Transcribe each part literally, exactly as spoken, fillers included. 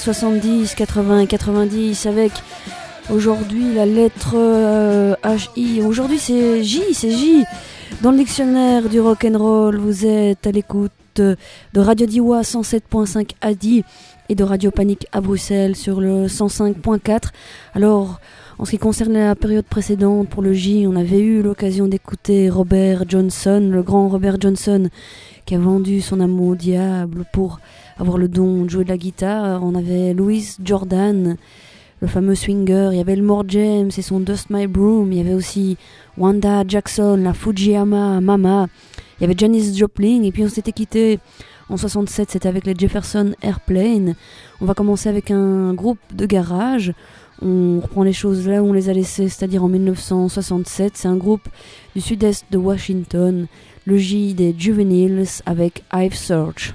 soixante-dix, quatre-vingts, quatre-vingt-dix avec aujourd'hui la lettre euh, H I. Aujourd'hui c'est J, c'est J. Dans le dictionnaire du rock'n'roll, vous êtes à l'écoute de Radio Diois cent sept point cinq A D I et de Radio Panique à Bruxelles sur le cent cinq point quatre. Alors, en ce qui concerne la période précédente, pour le J, on avait eu l'occasion d'écouter Robert Johnson, le grand Robert Johnson, qui a vendu son âme au diable pour avoir le don de jouer de la guitare. On avait Louis Jordan, le fameux swinger, il y avait Elmore James et son Dust My Broom, il y avait aussi Wanda Jackson, la Fujiyama Mama, il y avait Janis Joplin, et puis on s'était quitté en soixante-sept, c'était avec les Jefferson Airplane. On va commencer avec un groupe de garage, on reprend les choses là où on les a laissées, c'est-à-dire en dix-neuf cent soixante-sept, c'est un groupe du sud-est de Washington, le J des Juveniles avec I've Searched.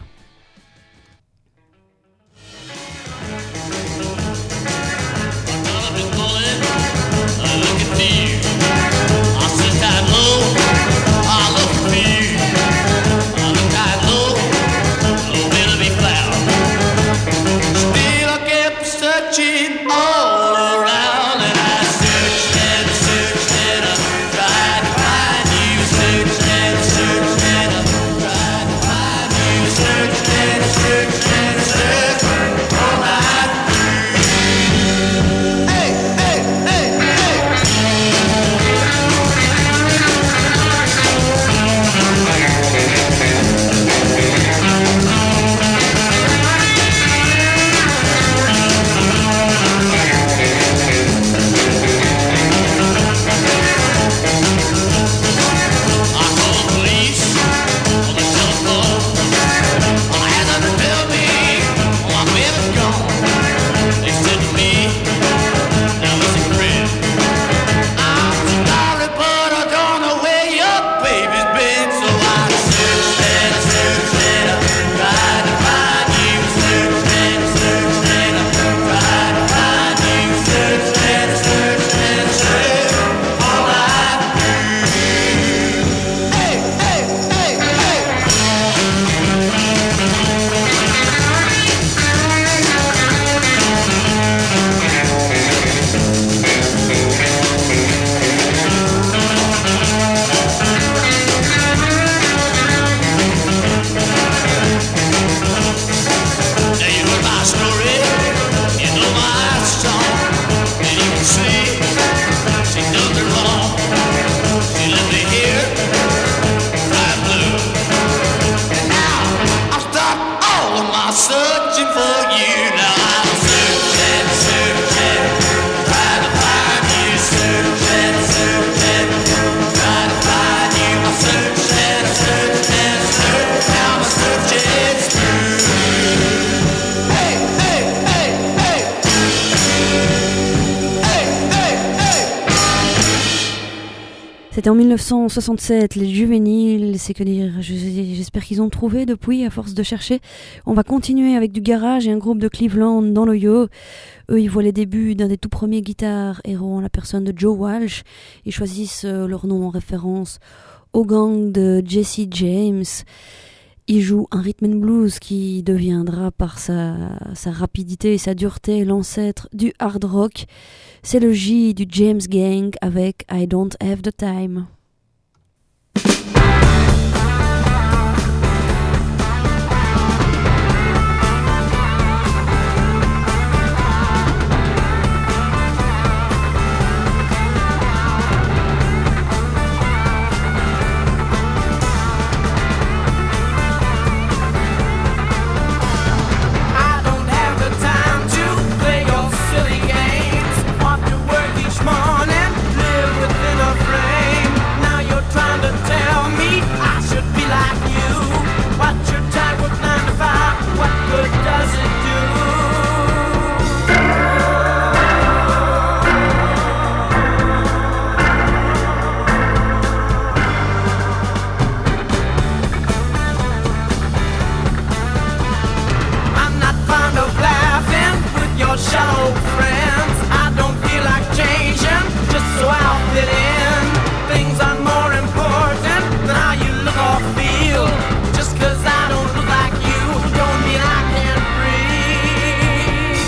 C'était en dix-neuf cent soixante-sept, les Juveniles, c'est que dire, j'espère qu'ils ont trouvé depuis, à force de chercher. On va continuer avec du garage et un groupe de Cleveland dans l'Ohio. Eux, ils voient les débuts d'un des tout premiers guitares héros en la personne de Joe Walsh. Ils choisissent leur nom en référence au gang de Jesse James. Ils jouent un rhythm and blues qui deviendra par sa, sa rapidité et sa dureté l'ancêtre du hard rock. C'est le J du James Gang avec I Don't Have the Time. Morning, live within a frame. Now you're trying to tell me I should be like you. What's your time with nine to five? What good does it do? I'm not fond of laughing with your shallow friends. I don't feel like changing just so I'll fit in. Things are more important than how you look or feel. Just cause I don't look like you don't mean I can't breathe.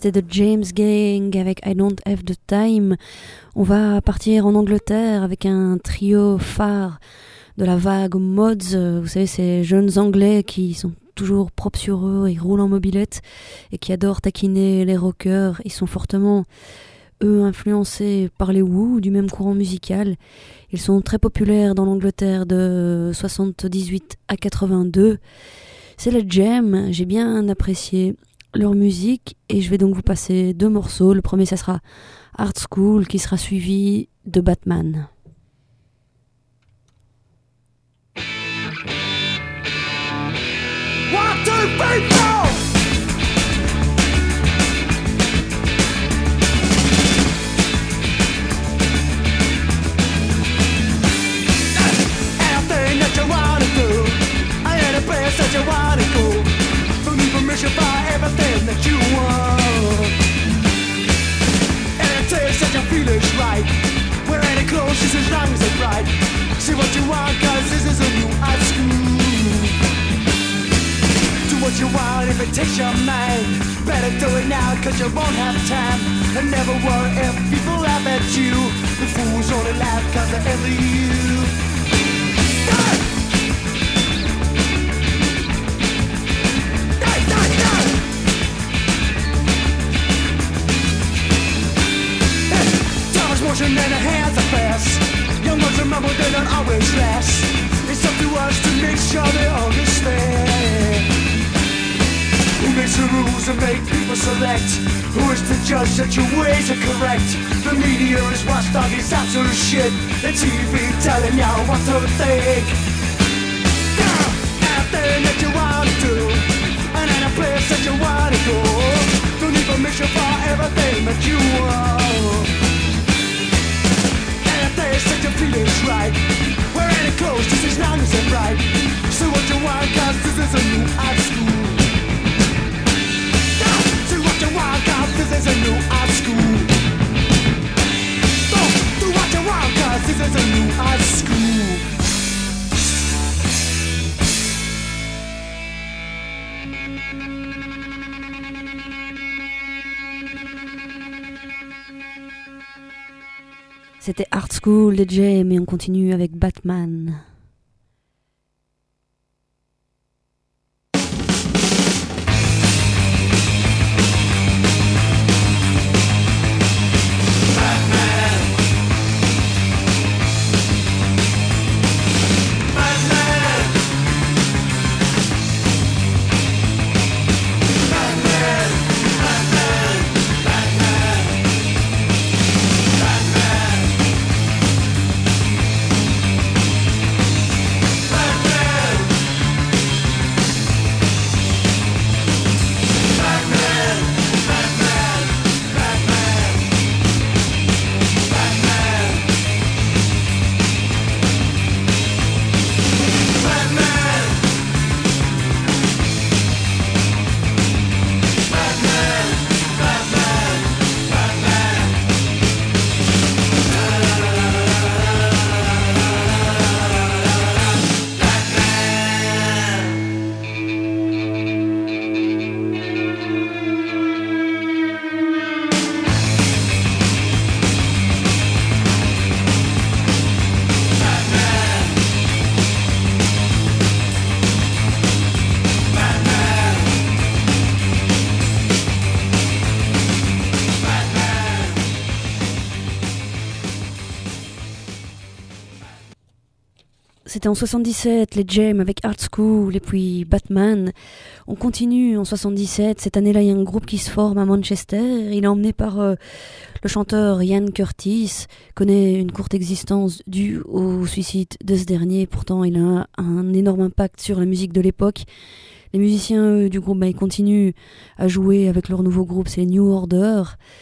c'était The James Gang avec I Don't Have the Time. On va partir en Angleterre avec un trio phare de la vague Mods. Vous savez, ces jeunes Anglais qui sont toujours propres sur eux, ils roulent en mobilette et qui adorent taquiner les rockers. Ils sont fortement, eux, influencés par les Who, du même courant musical. Ils sont très populaires dans l'Angleterre de soixante-dix-huit à quatre-vingt-deux. C'est la Jam, j'ai bien apprécié leur musique et je vais donc vous passer deux morceaux. Le premier, ça sera Art School qui sera suivi de Batman. One, two, three, four. Anything that you wanna do, any place that you wanna go, don't need permission for everything that you want. Any taste that you feel is right, wear any clothes just as long as it's right. See what you want, cause this is a new high school. What you want if it takes your mind. Better do it now cause you won't have time. And never worry if people laugh at you. The fools only laugh cause they're into you. Die! Die, die, die! Hey, time's motion and the hands are fast. Young ones remember they don't always last. It's up to us to make sure they understand. Who makes the rules and make people select? Who is the judge that your ways are correct? The media is watchdog, it's absolute shit. The T V telling y'all what to think. Yeah, anything that you wanna do, and any place that you wanna go. Don't need permission for everything that you want. Any place that you feel is right. Wear any clothes just as long as it's right. So what you want, cause this is a new high school. Do what you want, cause this is a new high school. Don't do what you want, cause this is a new high school. C'était Art School de Jam et on continue avec Batman. C'était en soixante-dix-sept, les Jam avec Art School et puis Batman. On continue en soixante-dix-sept. Cette année-là, il y a un groupe qui se forme à Manchester. Il est emmené par euh, le chanteur Ian Curtis, connaît une courte existence due au suicide de ce dernier. Pourtant, il a un énorme impact sur la musique de l'époque. Les musiciens eux, du groupe, bah, ils continuent à jouer avec leur nouveau groupe, c'est New Order.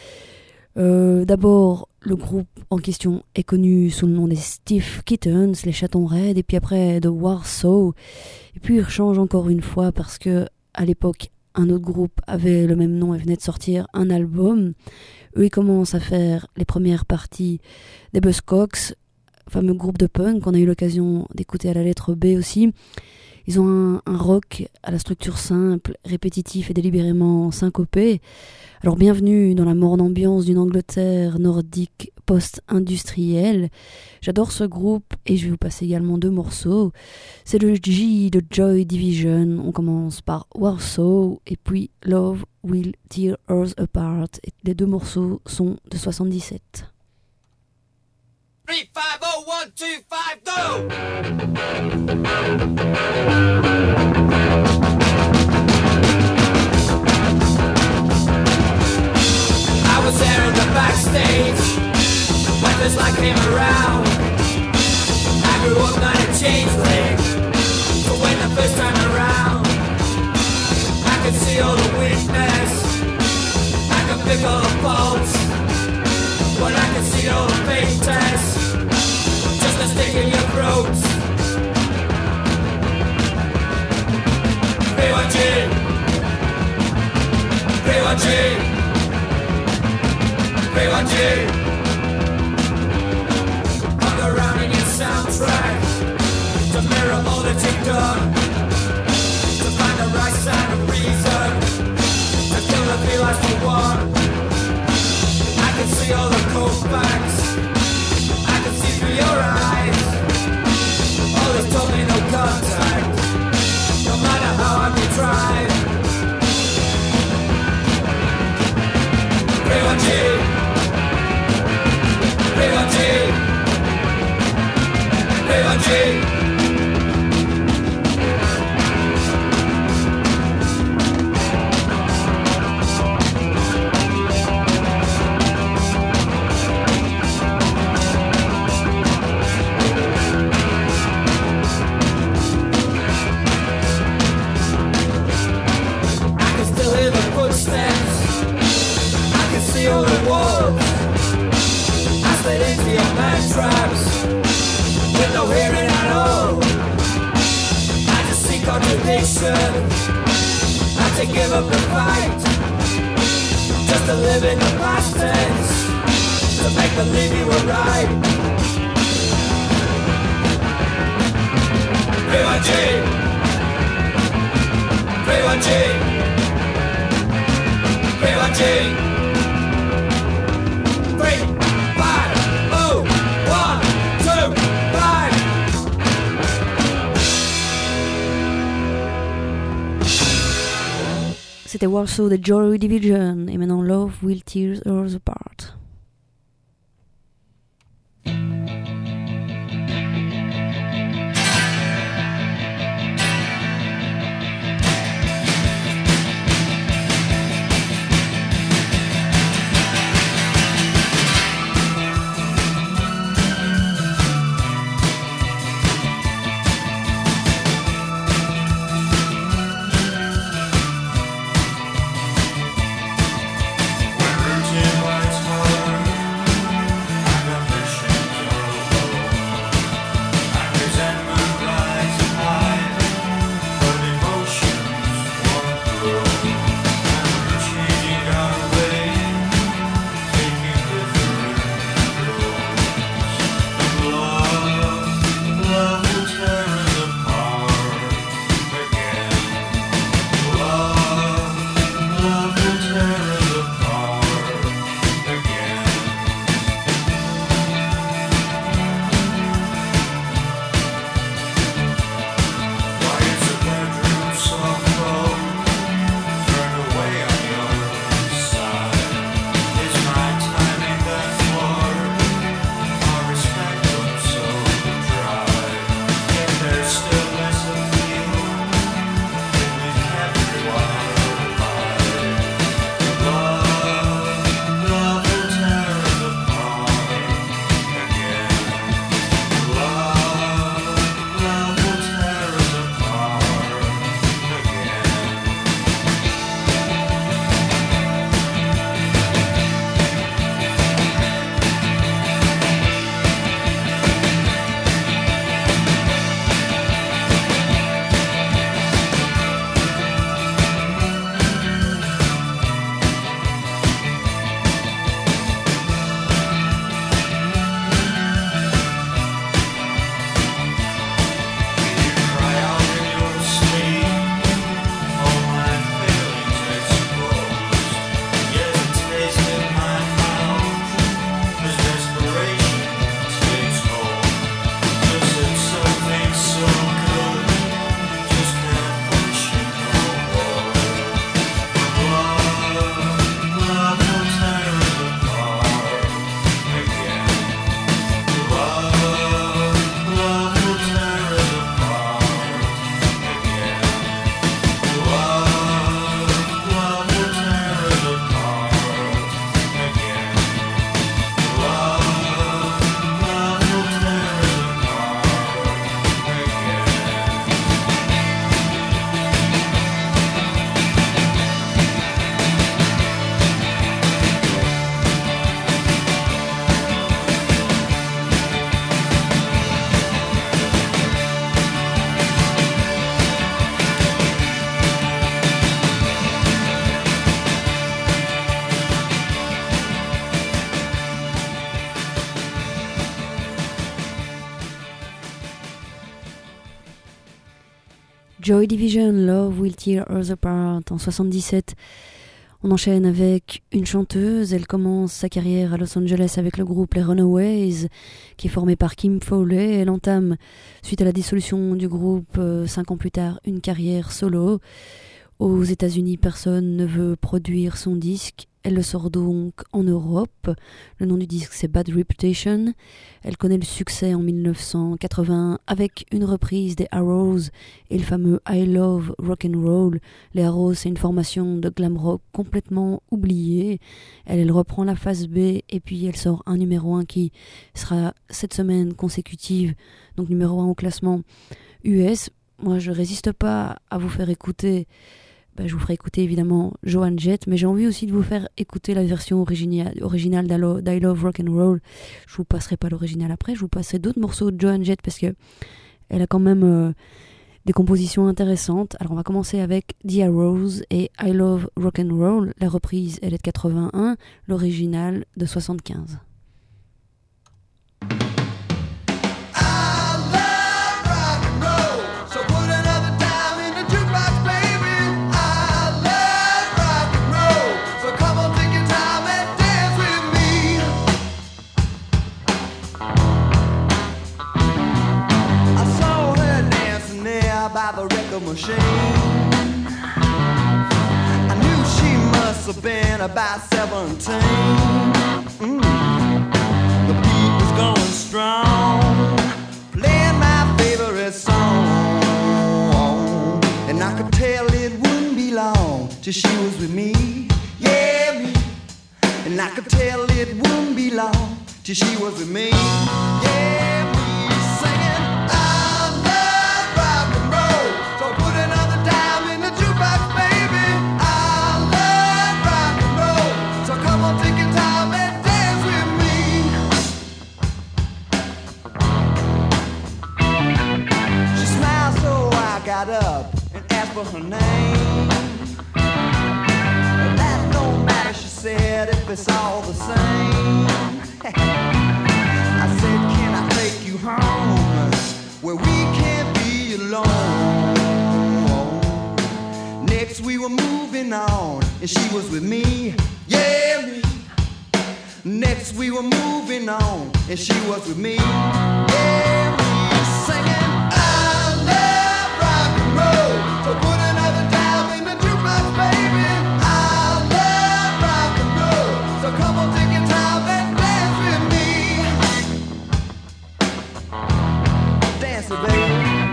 Euh, d'abord, le groupe en question est connu sous le nom des Stiff Kittens, les chatons raides, et puis après The Warsaw. Et puis ils changent encore une fois parce que à l'époque, un autre groupe avait le même nom et venait de sortir un album. Eux, ils commencent à faire les premières parties des Buzzcocks, fameux groupe de punk qu'on a eu l'occasion d'écouter à la lettre B aussi. Ils ont un, un rock à la structure simple, répétitif et délibérément syncopé. Alors bienvenue dans la morne ambiance d'une Angleterre nordique post-industrielle. J'adore ce groupe et je vais vous passer également deux morceaux. C'est le G de Joy Division. On commence par Warsaw et puis Love Will Tear Us Apart. Et les deux morceaux sont de soixante-dix-sept. Three, five, oh, one, two, five, go! I was there in the backstage when this light came around. I grew up not a changeling, but when the first time around, I could see all the weakness, I could pick all the faults. When I can see all the fake tests, just a stick in your throat. P one G, P one G, P one G. Hung around in your soundtrack to mirror all that you've done, to find the right side of reason, to kill the feelings for one. I can see all the cold facts, I can see through your eyes. All this told me no contact, no matter how hard you try. P one G, P one G, P one G. All the walls I slid into your man traps with no hearing at all. I just see contradiction. I had to give up the fight just to live in the past tense, to make believe you were right. P one G, P one G, P one G. C'était Warsaw de Joy Division et maintenant Love Will Tear Us Apart. Virgin white heart. Joy Division, Love Will Tear Us Apart en soixante-dix-sept. On enchaîne avec une chanteuse. Elle commence sa carrière à Los Angeles avec le groupe Les Runaways, qui est formé par Kim Fowley. Elle entame, suite à la dissolution du groupe, euh, cinq ans plus tard, une carrière solo. Aux États-Unis, personne ne veut produire son disque. Elle le sort donc en Europe. Le nom du disque, c'est Bad Reputation. Elle connaît le succès en dix-neuf cent quatre-vingt avec une reprise des Arrows et le fameux I Love Rock'n'Roll. Les Arrows, c'est une formation de glam rock complètement oubliée. Elle, elle reprend la phase B et puis elle sort un numéro un qui sera cette semaine consécutive, donc numéro un au classement U S. Moi, je résiste pas à vous faire écouter... Ben, je vous ferai écouter évidemment Joan Jett, mais j'ai envie aussi de vous faire écouter la version originale, originale d'I Love Rock'n'Roll. Je vous passerai pas l'original après, je vous passerai d'autres morceaux de Joan Jett parce que elle a quand même euh, des compositions intéressantes. Alors on va commencer avec The Arrows et I Love Rock'n'Roll. La reprise, elle est de quatre-vingt-un, l'original de soixante-quinze. By the record machine, I knew she must have been about seventeen. Mm. The beat was going strong, playing my favorite song, and I could tell it wouldn't be long till she was with me, yeah me. And I could tell it wouldn't be long till she was with me, yeah me. Up and asked for her name. Well, that don't matter, she said, if it's all the same. I said, can I take you home where we can't be alone? Next we were moving on and she was with me, yeah me. Next we were moving on and she was with me, yeah me. Singing so put another dime in the jukebox, baby. I love rock and roll. So come on, take your time and dance with me. Dance it, baby.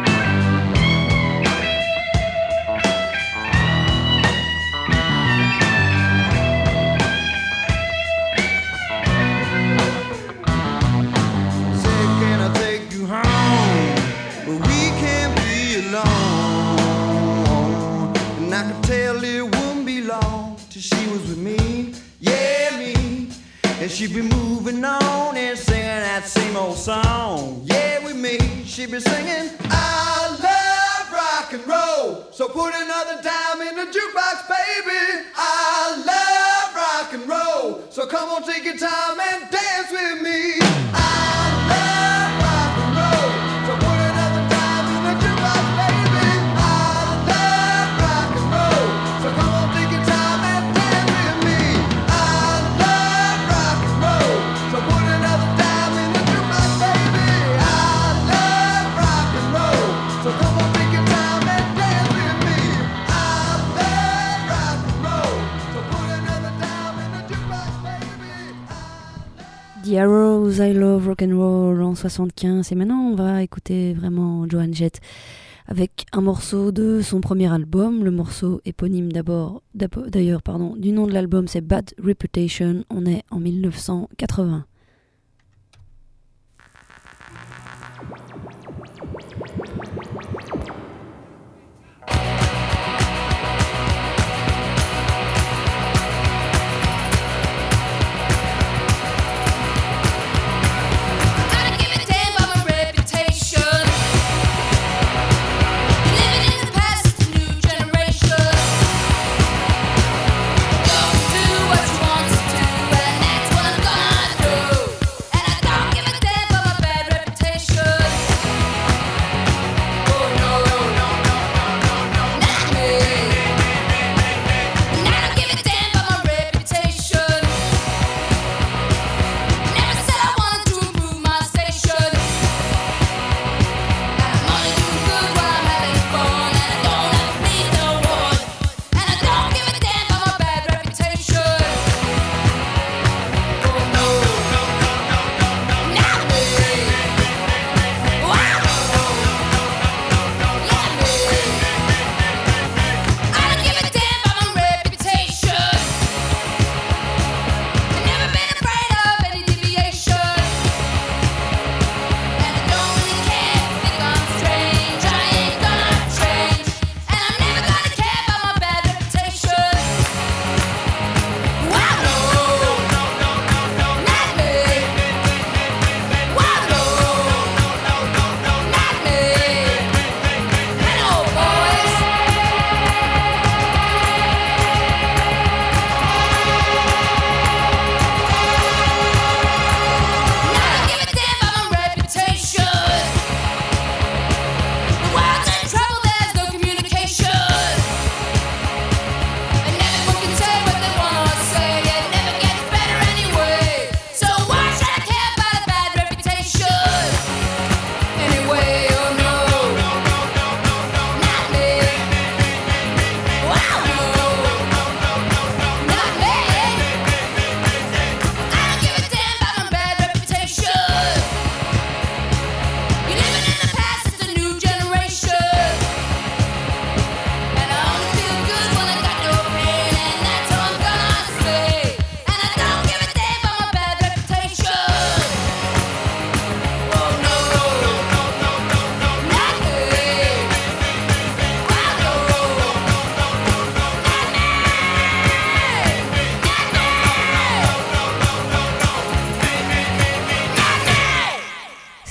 Say, can I take you home? But we can't be alone. And I could tell it wouldn't be long till she was with me, yeah me. And she'd be moving on and singing that same old song, yeah with me. She'd be singing, I love rock and roll. So put another dime in the jukebox, baby. I love rock and roll. So come on, take your time and dance with me. I love rock and roll. So put another dime in the jukebox, baby. I love rock and roll. So come on, take your time and dance with me. I love rock and roll. So put another dime in the jukebox, baby. I love rock and roll. So come on, take your time and dance with me. I love rock and roll. So put another dime in the jukebox, baby. The Arrows, I Love Rock'n'Roll en soixante-quinze. Et maintenant, on va écouter vraiment Joan Jett avec un morceau de son premier album. Le morceau éponyme d'abord, d'ailleurs, pardon, du nom de l'album, c'est Bad Reputation. On est en dix-neuf cent quatre-vingts. Do what you want to do, and that's what I'm gonna do.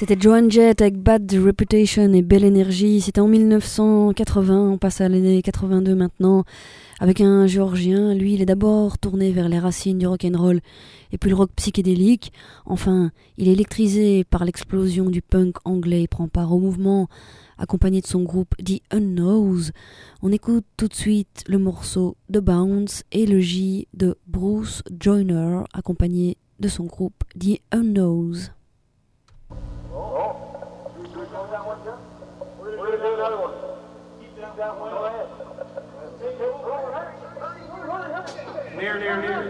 C'était Joan Jett avec Bad Reputation et Belle Energy. C'était en mille neuf cent quatre-vingts, on passe à l'année quatre-vingt-deux maintenant, avec un Géorgien. Lui, il est d'abord tourné vers les racines du rock'n'roll et puis le rock psychédélique. Enfin, il est électrisé par l'explosion du punk anglais. Il prend part au mouvement, accompagné de son groupe The Unknowns. On écoute tout de suite le morceau The Bounce et le J de Bruce Joyner, accompagné de son groupe The Unknowns. Near, near, near.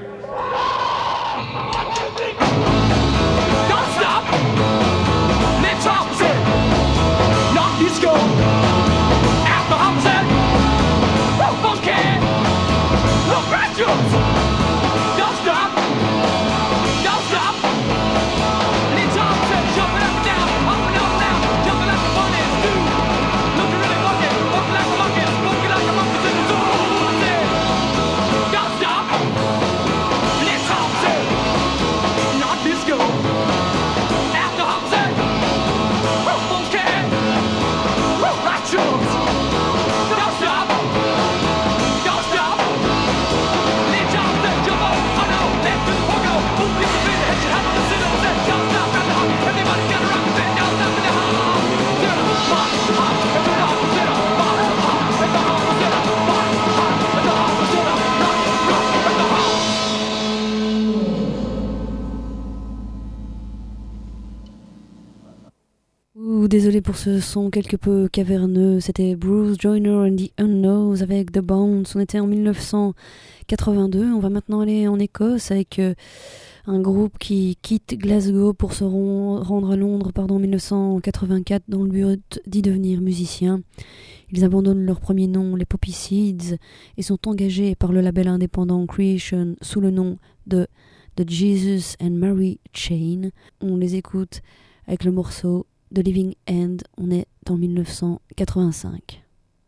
Don't stop! Let's opposite! Not disco! After opposite! Oh, funky! Look, graduates! Don't stop! Don't stop! Let's opposite! Jumping up and down, up and up and down, jumping like the bunnies do. Looking really funky, looking like a monkey, looking like a monkey in the zoo. Don't stop! Let's opposite! Not disco! After opposite! Oh, funky! Oh, right shows! Don't stop! Don't stop! Let's opposite! Jump up! Oh no! Left to the pogo! Move with the beat! Hit your head on the center! Don't stop! Got the hop! Everybody got a rock and bend! Don't stop in the hop! Zero! Hop! Hop! At the hop! Zero! Hop! Hop! At the hop! Zero! Hop! Hop! At the hop! Zero! Rock! Rock! At the hop! Ouh, désolé pour ce son quelque peu caverneux. C'était Bruce Joyner and the Unknowns avec The Bounce. On était en mille neuf cent quatre-vingt-deux. On va maintenant aller en Écosse avec euh, un groupe qui quitte Glasgow pour se ron- rendre à Londres pardon, en mille neuf cent quatre-vingt-quatre dans le but d'y devenir musicien. Ils abandonnent leur premier nom, les Poppy Seeds, et sont engagés par le label indépendant Creation sous le nom de The Jesus and Mary Chain. On les écoute avec le morceau The Living End. On est en mille neuf cent quatre-vingt-cinq.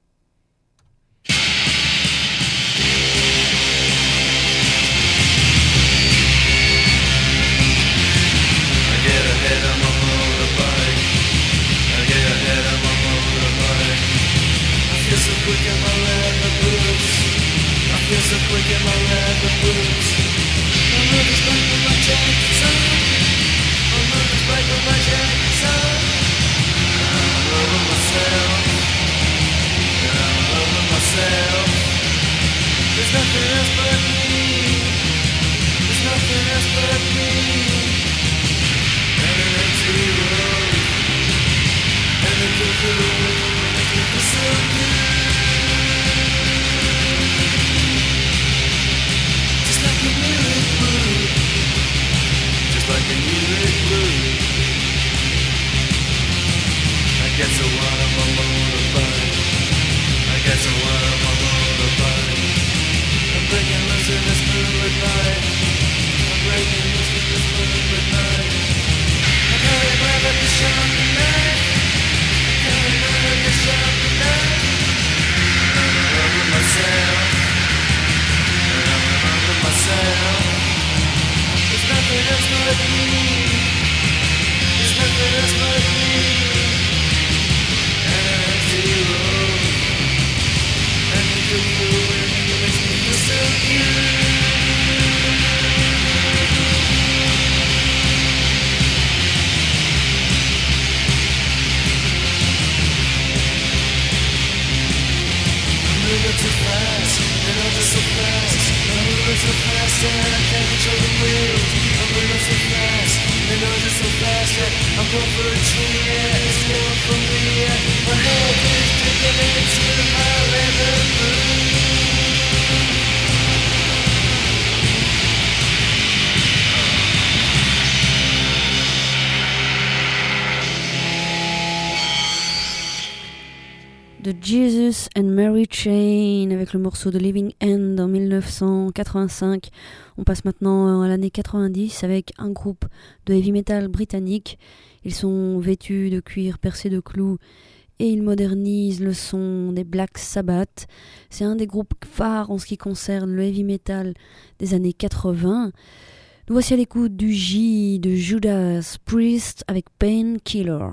I get ahead of my motorbike. I get ahead of my motorbike. I feel so quick in my leather boots. I feel so quick in my leather boots. My mother's back with my jacket on. My mother's back with my jacket on. I'm loving myself. And I'm loving myself. There's nothing else but me. There's nothing else but me. And an empty road. And a good road. It was so good. Just like a lyric blue. Just like a lyric blue. I guess I want on my motorbike. I guess I want on my motorbike. I'm breaking loose in this moonlit night. I'm breaking loose in this moonlit night. I can't remember the sharp tonight. I can't remember the sharp tonight. I'm in love with myself. And I'm in love with myself. There's nothing else but me. There's nothing else but me. And an empty road. And a good feeling that makes me feel so good. I'm moving too fast, and I'm just so fast. I'm moving so fast, and I can't control the wheels. I'm moving so fast, and I'm just so fast. Yeah, I'm going for a tree, yeah, it's going for me, yeah. My head is digging into my leather boots. The Jesus and Mary Chain avec le morceau de Living End en mille neuf cent quatre-vingt-cinq. On passe maintenant à l'année quatre-vingt-dix avec un groupe de heavy metal britannique. Ils sont vêtus de cuir percé de clous et ils modernisent le son des Black Sabbath. C'est un des groupes phares en ce qui concerne le heavy metal des années quatre-vingts. Nous voici à l'écoute du J de Judas Priest avec Painkiller.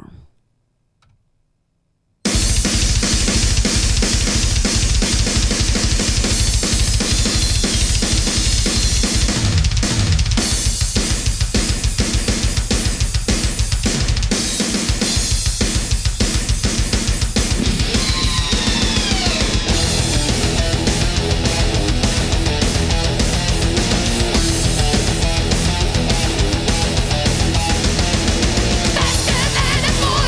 Faster than a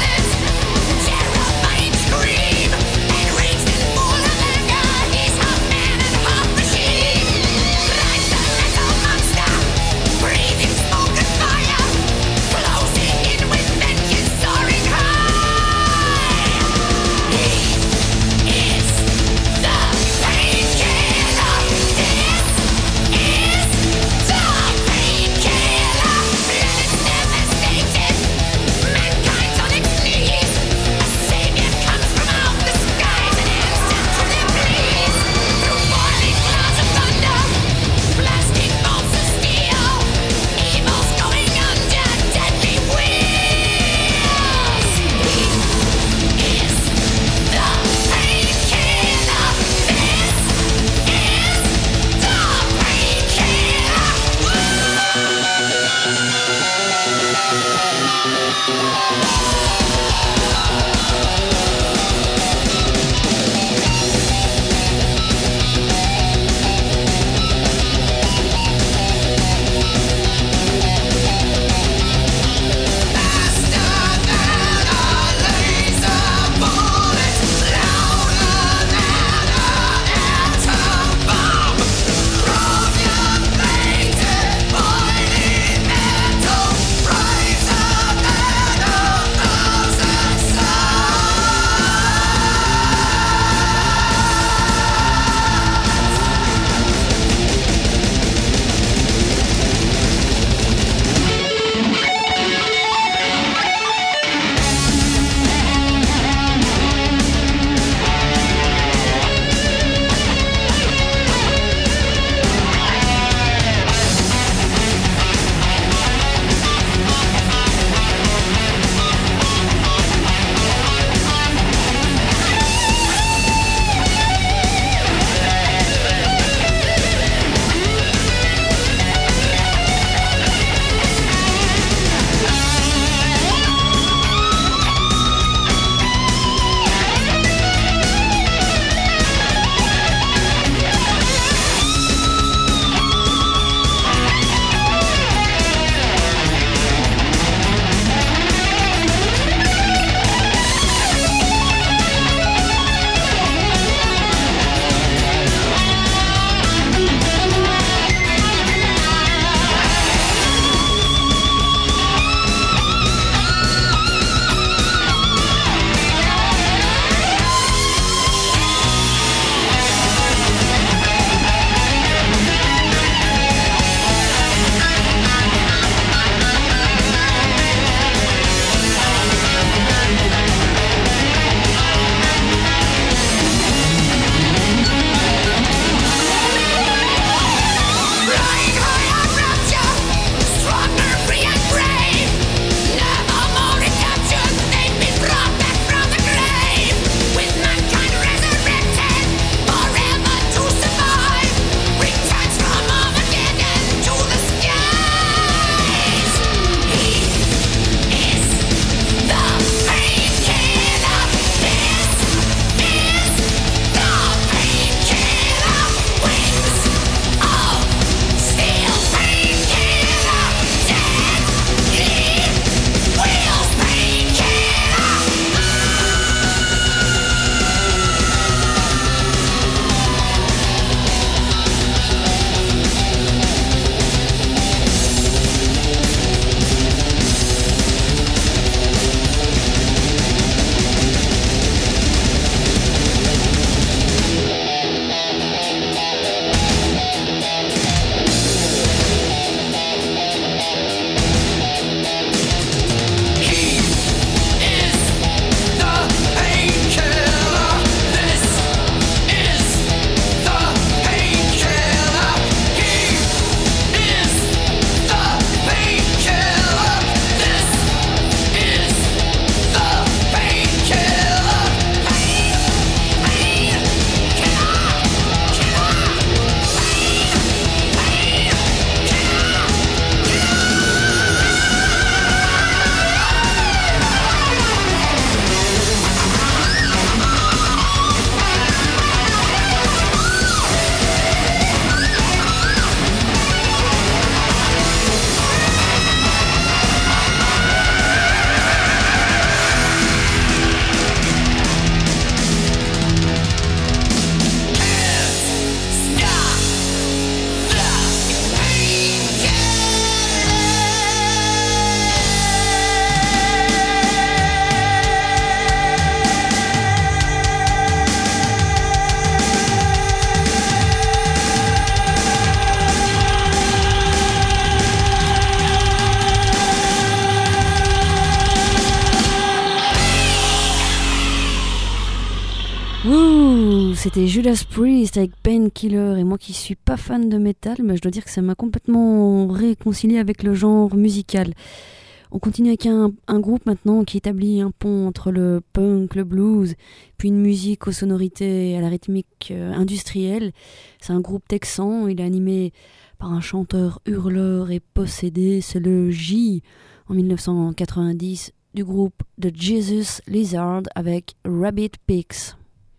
Wouh, c'était Judas Priest avec Painkiller, et moi qui suis pas fan de métal, mais je dois dire que ça m'a complètement réconcilié avec le genre musical. On continue avec un, un groupe maintenant qui établit un pont entre le punk, le blues, puis une musique aux sonorités et à la rythmique euh, industrielle. C'est un groupe texan, il est animé par un chanteur hurleur et possédé, c'est le J en mille neuf cent quatre-vingt-dix du groupe The Jesus Lizard avec Rabbit Pigs.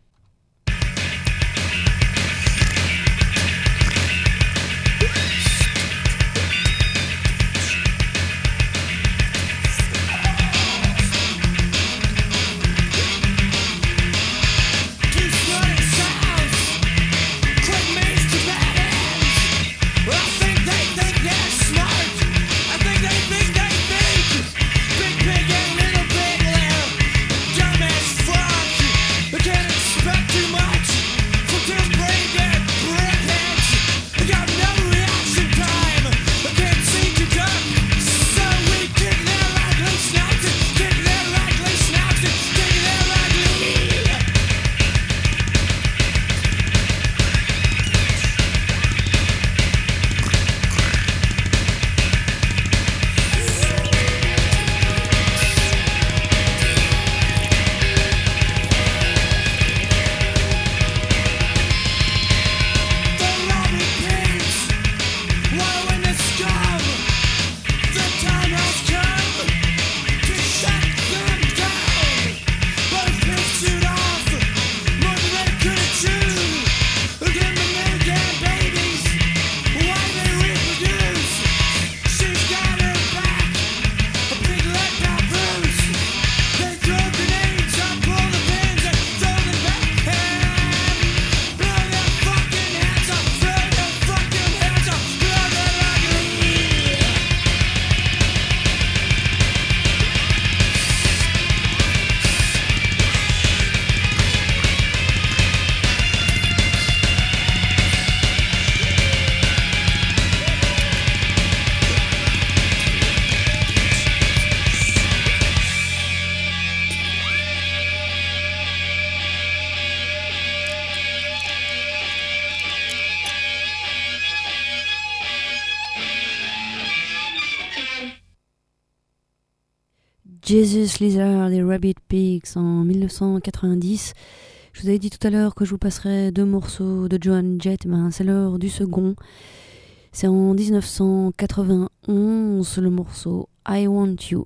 Jesus Lizard et Rabbit Pigs en mille neuf cent quatre-vingt-dix. Je vous avais dit tout à l'heure que je vous passerais deux morceaux de Joan Jett, ben c'est l'heure du second. C'est en dix-neuf cent quatre-vingt-onze le morceau I Want You.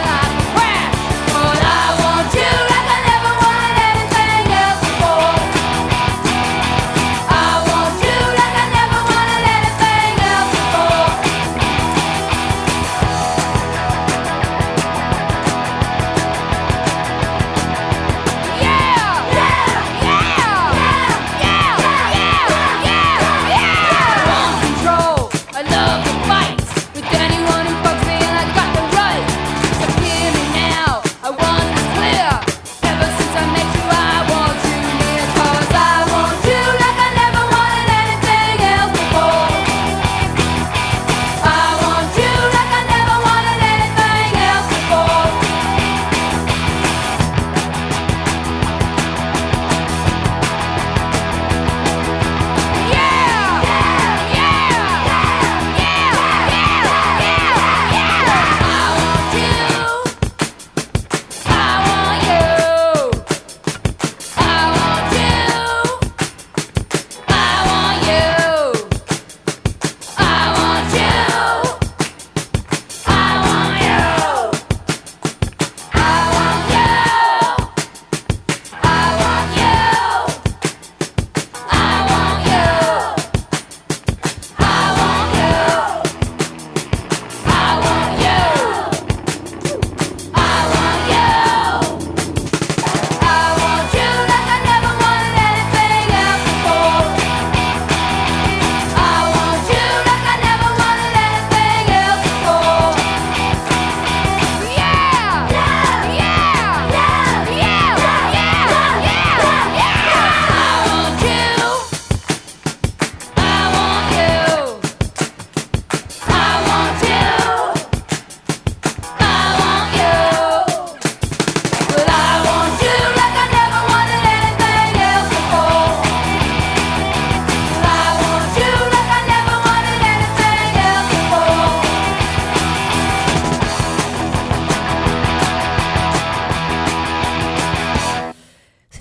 I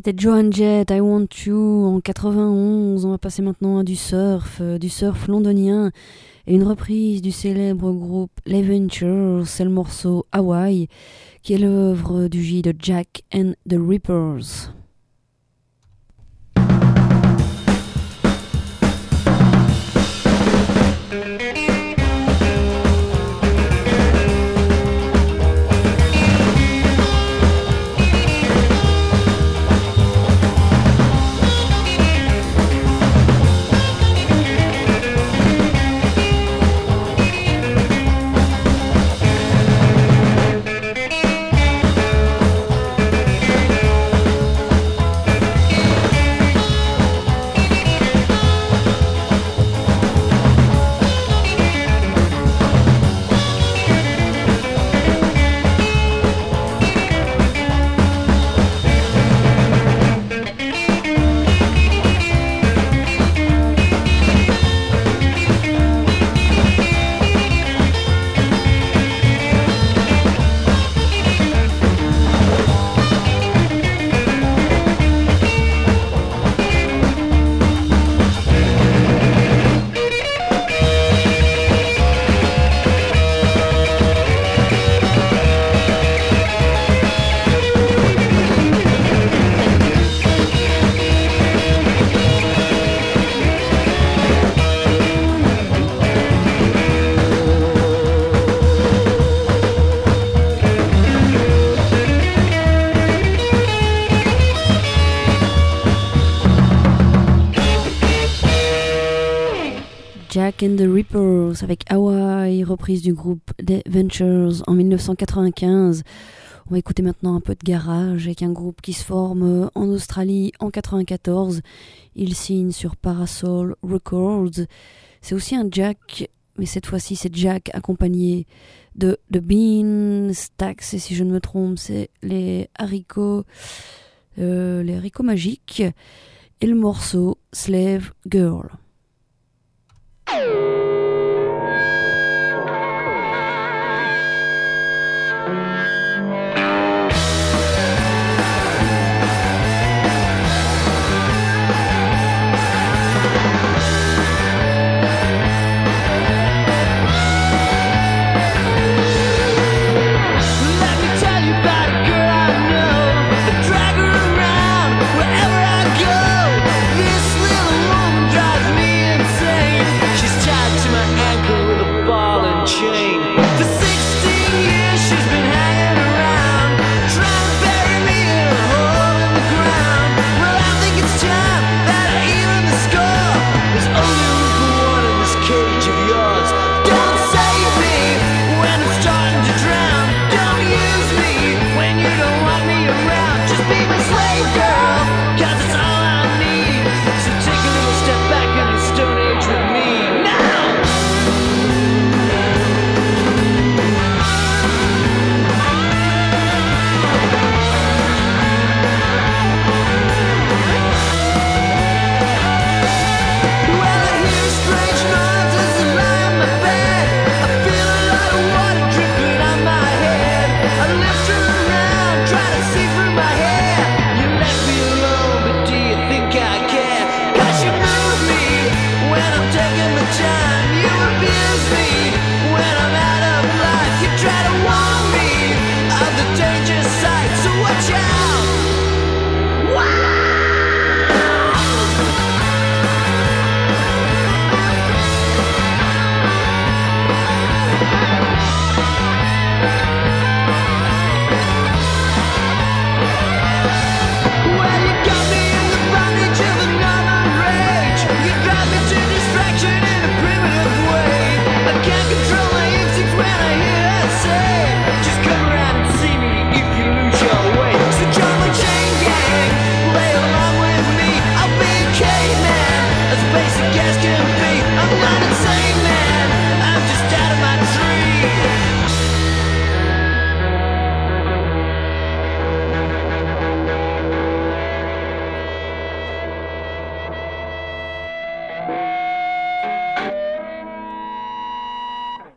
C'était Joan Jett, I Want You en quatre-vingt-onze. On va passer maintenant à du surf, euh, du surf londonien et une reprise du célèbre groupe Les Ventures. C'est le morceau Hawaii qui est l'œuvre du J de Jack and the Rippers. Jack and the Rippers avec Hawaii, reprise du groupe The Ventures en dix-neuf cent quatre-vingt-quinze. On va écouter maintenant un peu de garage avec un groupe qui se forme en Australie en quatre-vingt-quatorze. Il signe sur Parasol Records. C'est aussi un Jack, mais cette fois-ci c'est Jack accompagné de The Bean Stacks, et si je ne me trompe c'est les haricots, euh, les haricots magiques, et le morceau Slave Girl.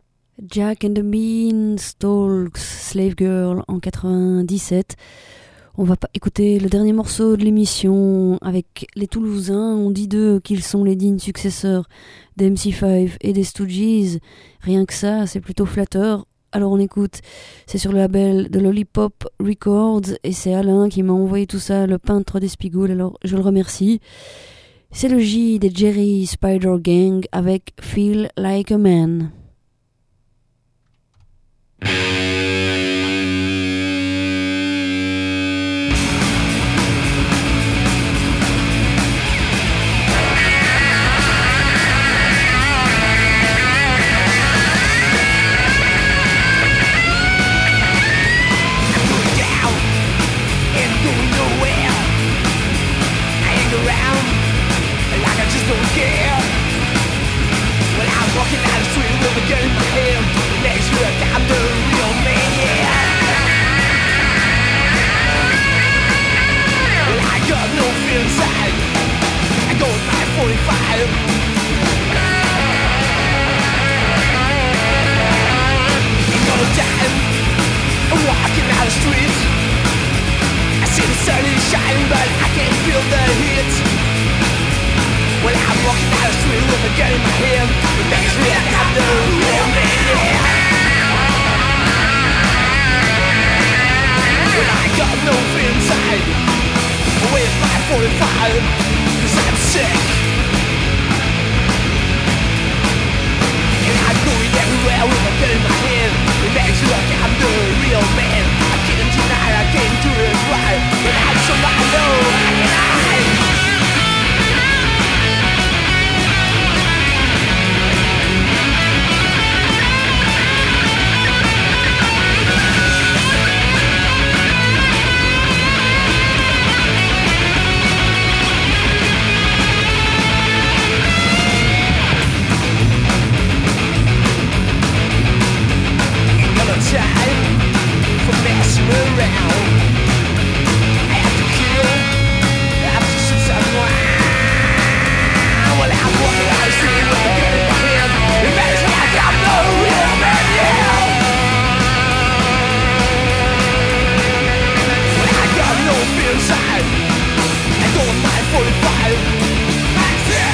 Jack and the Beanstalks, Slave Girl en quatre-vingt-dix-sept. On va pas écouter le dernier morceau de l'émission avec les Toulousains. On dit d'eux qu'ils sont les dignes successeurs des M C cinq et des Stooges. Rien que ça, c'est plutôt flatteur. Alors on écoute, c'est sur le label de Lollipop Records et c'est Alain qui m'a envoyé tout ça, le peintre des Spigoules, alors je le remercie. C'est le J des Jerry Spider Gang avec Feel Like a Man. Walking down the street with a gun in my hand, makes you look I'm the real man, yeah. Well, I got no fear inside, I go with my forty-five. Ain't no time, I'm walking down the street, I see the sun is shining but I can't feel the heat. Well, I'm walking down the street with a gun in my hand, it makes me like I'm the real man, yeah. Well, I got no fear inside, with my forty-five, cause I'm sick. And I'm going everywhere with a gun in my hand, it makes me like I'm the real man. I can't deny, I can't do it right, but I'm somebody I know I can hide. Time for messing around. I have to kill, I have to shoot someone. Well, I'm walking down the street with a gun in my hand. It makes me like I'm the real man, yeah. Well, I got no fear inside, I go with my forty-five. I'm sick.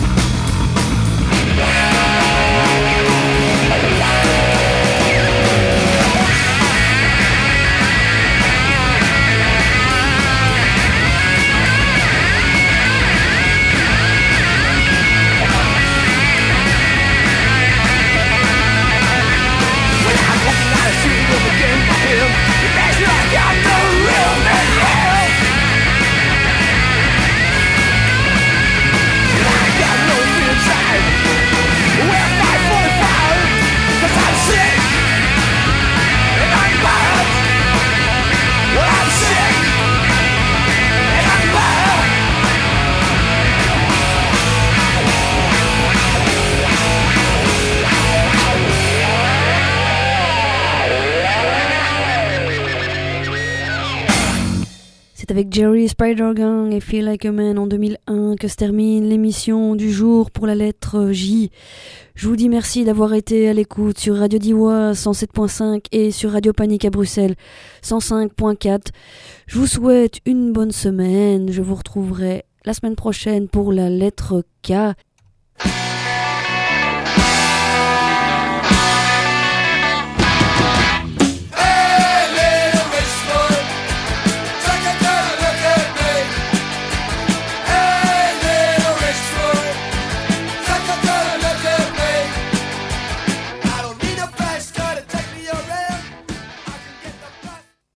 C'est avec Jerry Spider Gang et Feel Like a Man en deux mille un que se termine l'émission du jour pour la lettre J. Je vous dis merci d'avoir été à l'écoute sur Radio Diois cent sept point cinq et sur Radio Panique à Bruxelles cent cinq point quatre. Je vous souhaite une bonne semaine. Je vous retrouverai la semaine prochaine pour la lettre K.